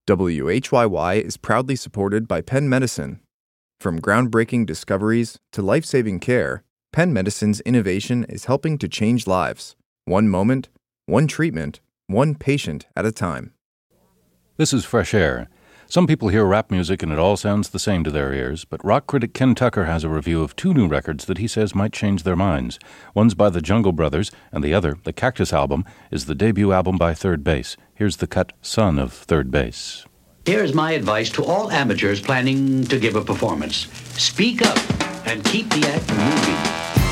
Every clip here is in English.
WHYY is proudly supported by Penn Medicine. From groundbreaking discoveries to life-saving care, Penn Medicine's innovation is helping to change lives. One moment, one treatment, one patient at a time. This is Fresh Air. Some people hear rap music and it all sounds the same to their ears, but rock critic Ken Tucker has a review of 2 new records that he says might change their minds. One's by the Jungle Brothers, and the other, the Cactus album, is the debut album by Third Base. Here's the cut Son of Third Base. Here's my advice to all amateurs planning to give a performance. Speak up and keep the act moving.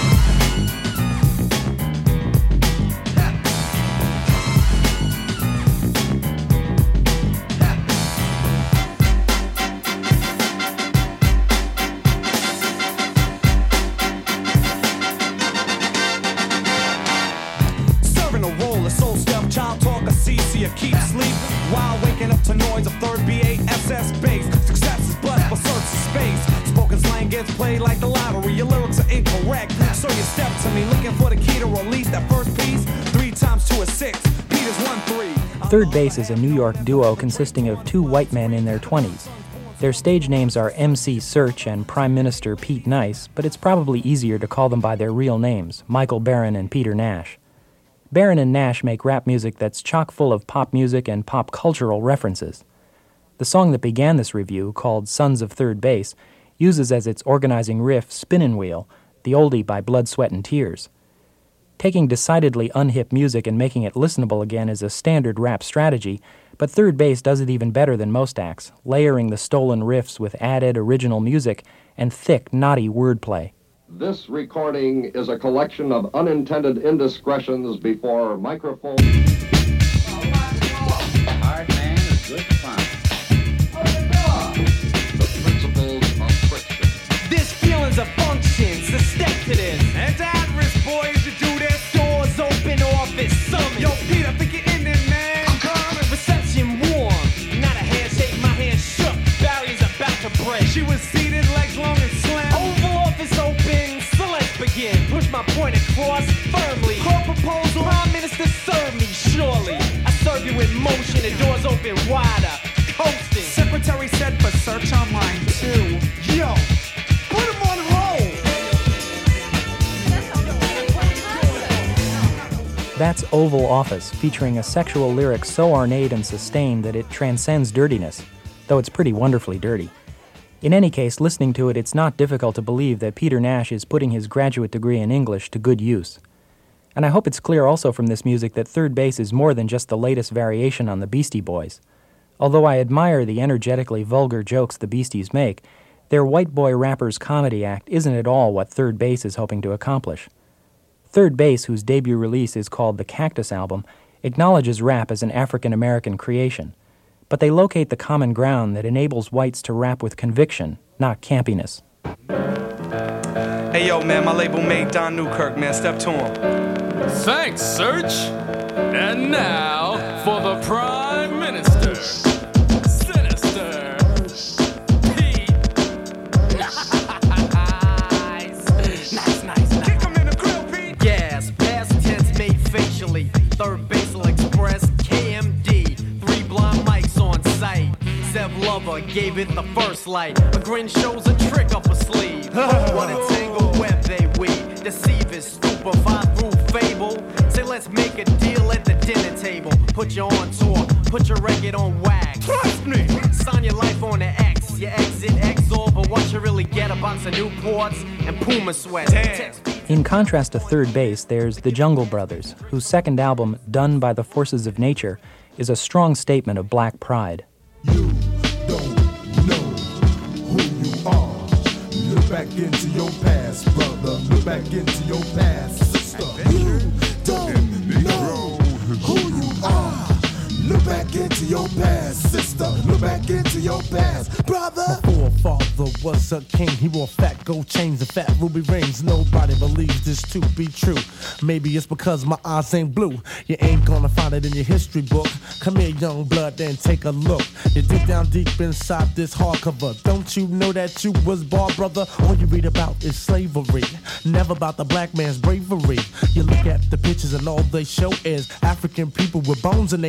Keep sleep while waking up to noise of third BASS bass. Success is blessed but search for space. Spoken slang gets played like the lottery. Your lyrics are incorrect, so you step to me looking for the key to release that first piece. 3 times 2 is 6. Peter's 1-3. Third Base is a New York duo consisting of 2 white men in their 20s. Their stage names are MC Search and Prime Minister Pete Nice, but it's probably easier to call them by their real names, Michael Barron and Peter Nash. Barron and Nash make rap music that's chock full of pop music and pop cultural references. The song that began this review, called Sons of Third Base, uses as its organizing riff Spinnin' Wheel, the oldie by Blood, Sweat, and Tears. Taking decidedly unhip music and making it listenable again is a standard rap strategy, but Third Base does it even better than most acts, layering the stolen riffs with added original music and thick, naughty wordplay. This recording is a collection of unintended indiscretions before microphone. Hard man is good fun. The principles of friction. This feeling's a function, so step to this. And at risk, boys, to do this. Doors open, office summon. Yo, Pete, I think you're in there, man. I'm coming. Reception warm. Not a handshake, my hand shook. Barry's about to break. She was seated, legs long and slim. Oval office open, so let's begin. Push my point across firmly. Court proposal, Prime Minister, serve me, surely. I serve you in motion, the doors open wider. Coasting. Secretary said for search on line 2. Yo, put him on hold. That's Oval Office, featuring a sexual lyric so ornate and sustained that it transcends dirtiness, though it's pretty wonderfully dirty. In any case, listening to it, it's not difficult to believe that Peter Nash is putting his graduate degree in English to good use. And I hope it's clear also from this music that Third Base is more than just the latest variation on the Beastie Boys. Although I admire the energetically vulgar jokes the Beasties make, their white boy rappers' comedy act isn't at all what Third Base is hoping to accomplish. Third Base, whose debut release is called the Cactus album, acknowledges rap as an African-American creation, but they locate the common ground that enables whites to rap with conviction, not campiness. Hey, yo, man, my label mate Don Newkirk, man. Step to him. Thanks, Search. And now for the Prime Minister. Sinister. Pete. Nice. Kick him in the grill, Pete. Yes, past tense made facially. Third Basal Express, KMD. 3 blind mics on site. Zev Lover gave it the first light. A grin shows a trick up a sleeve. What a tangled web they weave. Deceive is stupefied through fable. Say let's make a deal at the dinner table. Put you on tour, put your record on wax. Trust me. Sign your life on the X. You exit Exor, but what you really get a box of Newports and Puma sweats. In contrast to Third Base, there's the Jungle Brothers, whose second album, Done by the Forces of Nature, is a strong statement of black pride. You don't know who you are. Look back into your past, brother. Look back into your past, sister. You don't know who you are. Look back into your past, sister. Look back into your past, brother. My forefather was a king. He wore fat gold chains and fat ruby rings. Nobody believes this to be true. Maybe it's because my eyes ain't blue. You ain't gonna find it in your history book. Come here, young blood, and take a look. You dig down deep inside this hardcover. Don't you know that you was born, brother? All you read about is slavery, never about the black man's bravery. You look at the pictures and all they show is African people with bones in their noses.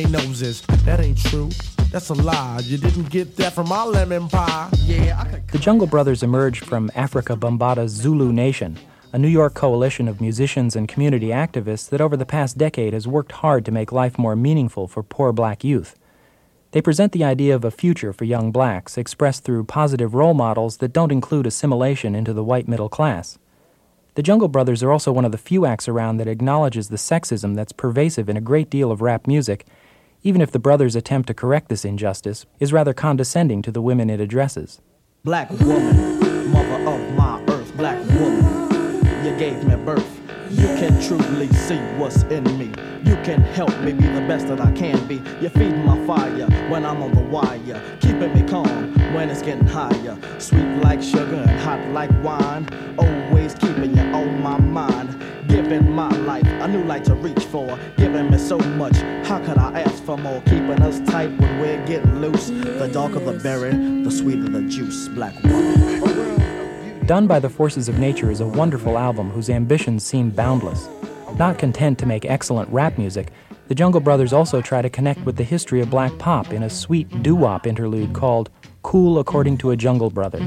this. That ain't true. That's a lie. You didn't get that from my lemon pie. Yeah, I could... The Jungle Brothers emerged from Africa Bambaataa Zulu Nation, a New York coalition of musicians and community activists that over the past decade has worked hard to make life more meaningful for poor black youth. They present the idea of a future for young blacks expressed through positive role models that don't include assimilation into the white middle class. The Jungle Brothers are also one of the few acts around that acknowledges the sexism that's pervasive in a great deal of rap music, even if the brothers' attempt to correct this injustice is rather condescending to the women it addresses. Black woman, mother of my earth, black woman, you gave me birth. You can truly see what's in me. You can help me be the best that I can be. You feed my fire when I'm on the wire, keeping me calm when it's getting higher. Sweet like sugar and hot like wine, always keeping you on my mind. Giving my life a new light to reach for, giving me so much, how could I ask for more? Keeping us tight when we're getting loose. The darker the berry, the sweeter the juice, black woman. Done by the Forces of Nature is a wonderful album whose ambitions seem boundless. Not content to make excellent rap music, the Jungle Brothers also try to connect with the history of black pop in a sweet doo-wop interlude called Cool According to a Jungle Brother.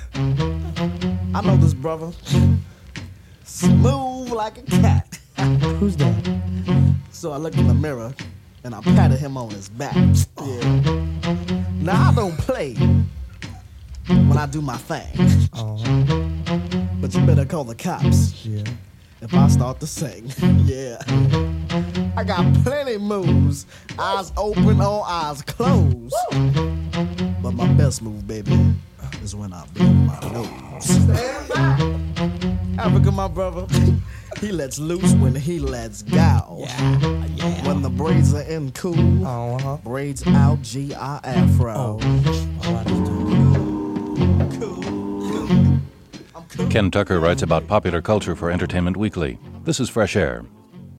I know this brother. Smooth like a cat. Who's that? So I looked in the mirror and I patted him on his back. Yeah. Now I don't play when I do my thing. But you better call the cops. Yeah. If I start to sing. Yeah. I got plenty moves. Eyes open or eyes closed. But my best move, baby, is when I blow my nose. Africa, my brother, he lets loose when he lets go. Yeah. When the braids are in cool, braids out, G.I. Afro. Ken Tucker writes about popular culture for Entertainment Weekly. This is Fresh Air.